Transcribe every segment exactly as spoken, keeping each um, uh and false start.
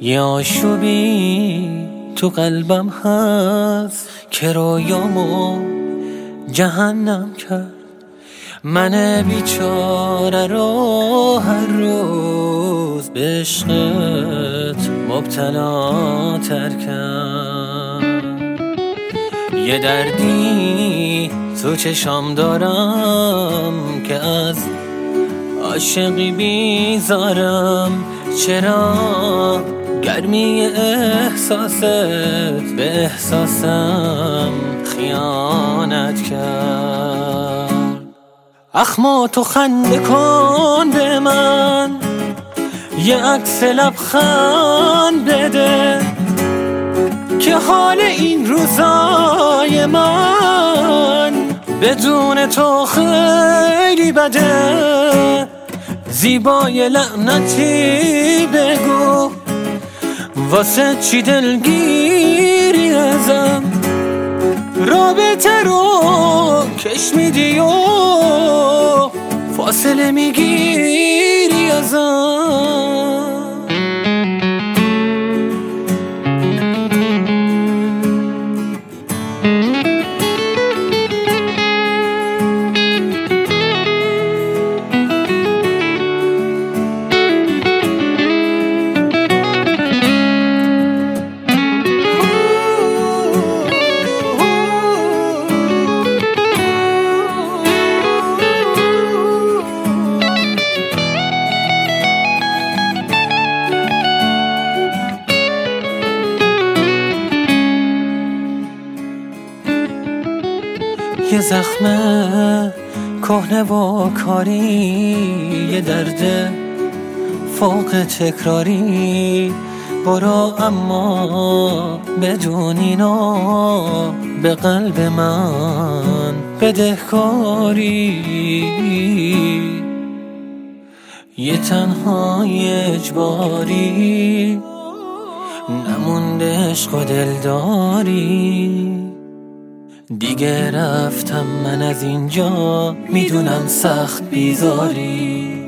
یه آشوبی تو قلبم هست که رویامو جهنم کرد. من بیچاره رو هر روز به عشقت مبتلا تر کرد. یه دردی تو چشام دارم که از عاشقی بیزارم. چرا گرمی احساست به احساسم خیانت کرد؟ اخما تو خنده کن به من، یه عکس لبخند بده که حال این روزای من بدون تو خیلی بده. زیبای لعنتی بگو واسه چی دلگیری ازم؟ رابطه رو کش میدی و فاصله میگیری ازم. یه زخمه کهنه و کاری، یه درد فوق تکراری. برو اما بدون اینا به قلب من بدهکاری. یه تنهای اجباری نمونده عشق و دلداری. دیگه رفتم من از اینجا، میدونم سخت بیزاری.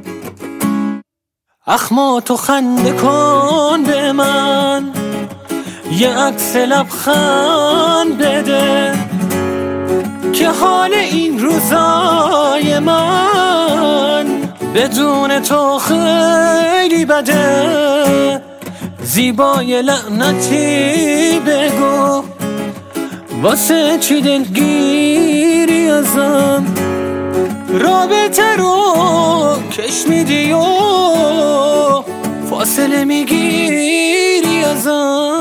اخما تو خنده کن به من، یه عکس لبخند بده که حال این روزای من بدون تو خیلی بده. زیبای لعنتی بگو واسه چی دلگیری ازم؟ رابطه رو کش میدی و فاصله میگیری ازم.